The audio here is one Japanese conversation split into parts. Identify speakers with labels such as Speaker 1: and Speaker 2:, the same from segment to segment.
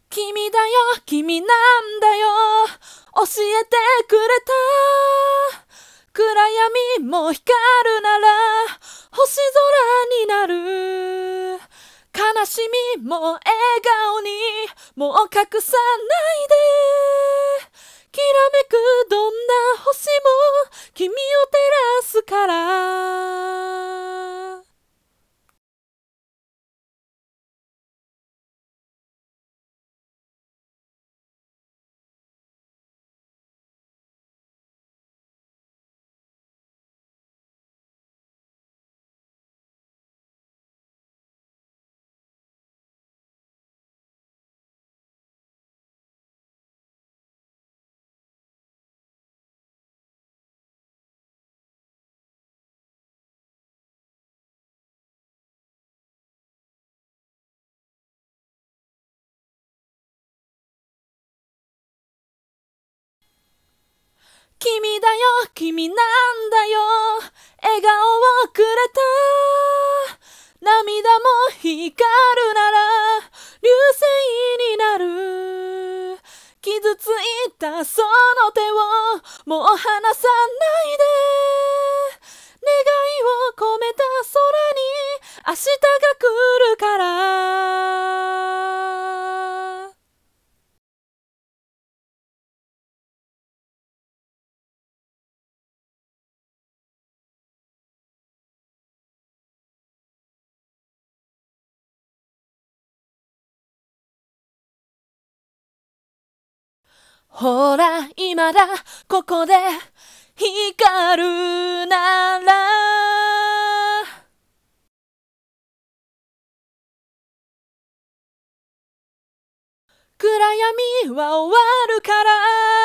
Speaker 1: 君だよ、君なんだよ、教えてくれた。暗闇も光るなら星空になる。悲しみも笑顔にもう隠さないで。きらめくどんな星も君を照らすから。君だよ、君なんだよ、笑顔をくれた。涙も光るなら流星になる。傷ついたその手をもう離さないで。願いを込めた空に明日が来るから。ほら今だここで光るなら。暗闇は終わるから。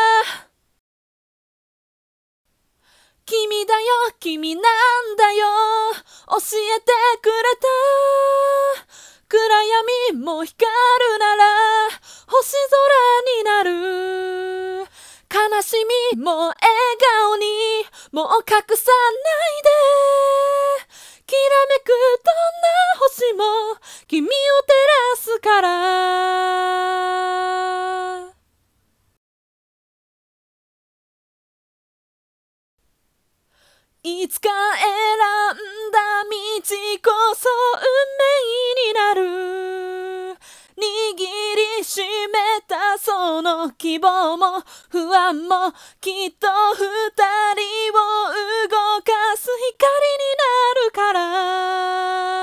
Speaker 1: 君だよ、君なんだよ、教えてくれた。暗闇も光るなら星空になる。悲しみも笑顔にもう隠さないで。きらめくどんな星も君を照らすから。いつか選んだ道こそ運命になる。握りしめたその希望も不安もきっと二人を動かす光になるから。